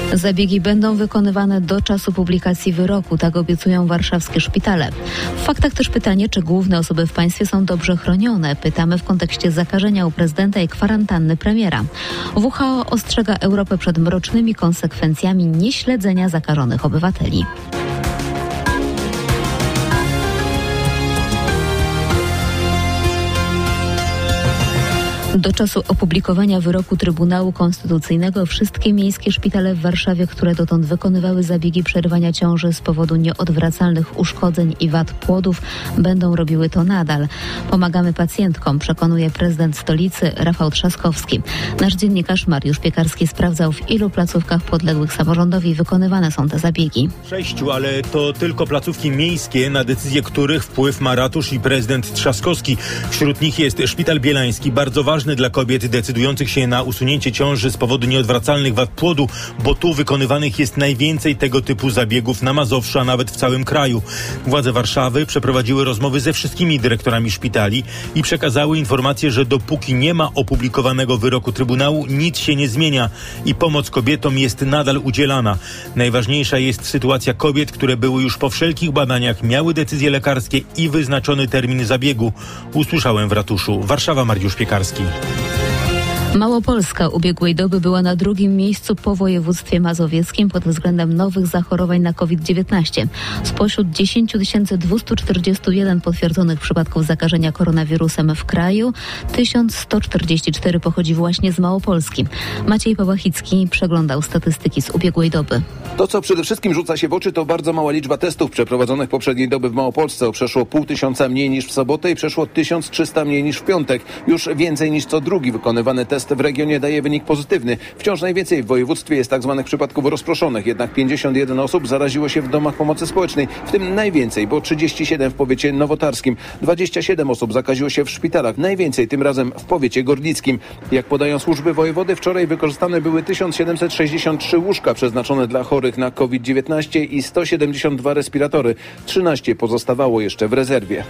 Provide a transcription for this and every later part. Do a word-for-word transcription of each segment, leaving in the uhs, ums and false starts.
Zabiegi będą wykonywane do czasu publikacji wyroku, tak obiecują warszawskie szpitale. W faktach też pytanie, czy główne osoby w państwie są dobrze chronione. Pytamy w kontekście zakażenia u prezydenta i kwarantanny premiera. W H O ostrzega Europę przed mrocznymi konsekwencjami nieśledzenia zakażonych obywateli. Do czasu opublikowania wyroku Trybunału Konstytucyjnego wszystkie miejskie szpitale w Warszawie, które dotąd wykonywały zabiegi przerywania ciąży z powodu nieodwracalnych uszkodzeń i wad płodów, będą robiły to nadal. Pomagamy pacjentkom, przekonuje prezydent stolicy Rafał Trzaskowski. Nasz dziennikarz Mariusz Piekarski sprawdzał, w ilu placówkach podległych samorządowi wykonywane są te zabiegi. Sześciu, ale to tylko placówki miejskie, na decyzję których wpływ ma ratusz i prezydent Trzaskowski. Wśród nich jest Szpital Bielański, bardzo ważny dla kobiet decydujących się na usunięcie ciąży z powodu nieodwracalnych wad płodu, bo tu wykonywanych jest najwięcej tego typu zabiegów na Mazowszu, a nawet w całym kraju. Władze Warszawy przeprowadziły rozmowy ze wszystkimi dyrektorami szpitali i przekazały informację, że dopóki nie ma opublikowanego wyroku Trybunału, nic się nie zmienia i pomoc kobietom jest nadal udzielana. Najważniejsza jest sytuacja kobiet, które były już po wszelkich badaniach, miały decyzje lekarskie i wyznaczony termin zabiegu. Usłyszałem w ratuszu. Warszawa, Mariusz Piekarski. Małopolska ubiegłej doby była na drugim miejscu po województwie mazowieckim pod względem nowych zachorowań na COVID dziewiętnaście. Spośród dziesięć tysięcy dwieście czterdzieści jeden potwierdzonych przypadków zakażenia koronawirusem w kraju, tysiąc sto czterdzieści cztery pochodzi właśnie z Małopolski. Maciej Pawachicki przeglądał statystyki z ubiegłej doby. To, co przede wszystkim rzuca się w oczy, to bardzo mała liczba testów przeprowadzonych poprzedniej doby w Małopolsce. O przeszło pół tysiąca mniej niż w sobotę i przeszło tysiąc trzysta mniej niż w piątek. Już więcej niż co drugi wykonywany test w regionie daje wynik pozytywny. Wciąż najwięcej w województwie jest tzw. przypadków rozproszonych. Jednak pięćdziesiąt jeden osób zaraziło się w domach pomocy społecznej. W tym najwięcej, bo trzydzieści siedem w powiecie nowotarskim. dwadzieścia siedem osób zakaziło się w szpitalach. Najwięcej tym razem w powiecie gorlickim. Jak podają służby wojewody, wczoraj wykorzystane były tysiąc siedemset sześćdziesiąt trzy łóżka przeznaczone dla chorych na COVID dziewiętnaście i sto siedemdziesiąt dwa respiratory. trzynaście pozostawało jeszcze w rezerwie.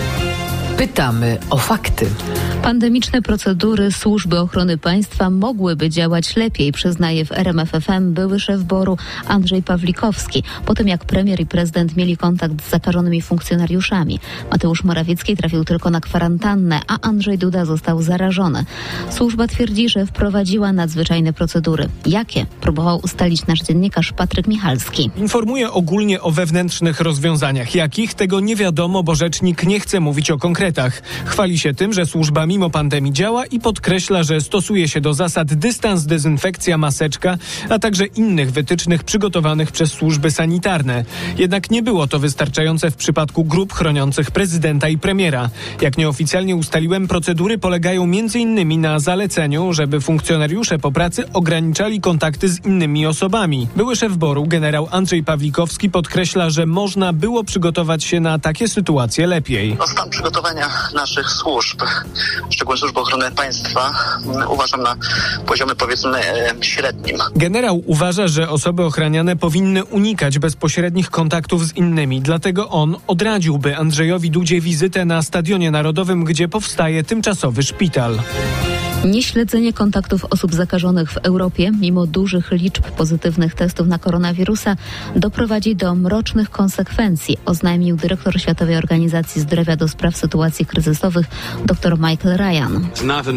Pytamy o fakty. Pandemiczne procedury służby ochrony państwa mogłyby działać lepiej, przyznaje w R M F F M były szef B O R-u Andrzej Pawlikowski. Po tym jak premier i prezydent mieli kontakt z zakażonymi funkcjonariuszami. Mateusz Morawiecki trafił tylko na kwarantannę, a Andrzej Duda został zarażony. Służba twierdzi, że wprowadziła nadzwyczajne procedury. Jakie? Próbował ustalić nasz dziennikarz Patryk Michalski. Informuje ogólnie o wewnętrznych rozwiązaniach. Jakich? Tego nie wiadomo, bo rzecznik nie chce mówić o konkretach. Chwali się tym, że służba mimo pandemii działa i podkreśla, że stosuje się do zasad dystans, dezynfekcja, maseczka, a także innych wytycznych przygotowanych przez służby sanitarne. Jednak nie było to wystarczające w przypadku grup chroniących prezydenta i premiera. Jak nieoficjalnie ustaliłem, procedury polegają między innymi na zaleceniu, żeby funkcjonariusze po pracy ograniczali kontakty z innymi osobami. Były szef B O R-u generał Andrzej Pawlikowski podkreśla, że można było przygotować się na takie sytuacje lepiej. No, stan przygotowania naszych służb, szczególnie służby ochrony państwa, uważam na poziomie powiedzmy średnim. Generał uważa, że osoby ochraniane powinny unikać bezpośrednich kontaktów z innymi. Dlatego on odradziłby Andrzejowi Dudzie wizytę na Stadionie Narodowym, gdzie powstaje tymczasowy szpital. Nieśledzenie kontaktów osób zakażonych w Europie, mimo dużych liczb pozytywnych testów na koronawirusa, doprowadzi do mrocznych konsekwencji, oznajmił dyrektor Światowej Organizacji Zdrowia do spraw sytuacji kryzysowych dr Michael Ryan.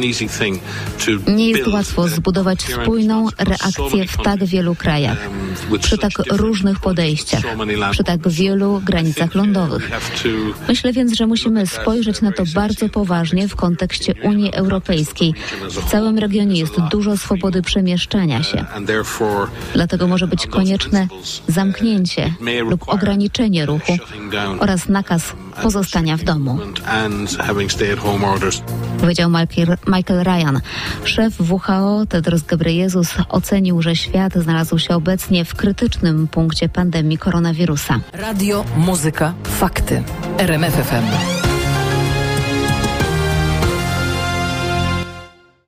Nie jest łatwo zbudować spójną reakcję w tak wielu krajach, przy tak różnych podejściach, przy tak wielu granicach lądowych. Myślę więc, że musimy spojrzeć na to bardzo poważnie w kontekście Unii Europejskiej. W całym regionie jest dużo swobody przemieszczania się. Dlatego może być konieczne zamknięcie lub ograniczenie ruchu oraz nakaz pozostania w domu, powiedział Michael Ryan. Szef W H O Tedros Ghebreyesus ocenił, że świat znalazł się obecnie w krytycznym punkcie pandemii koronawirusa. Radio, muzyka, fakty. R M F F M.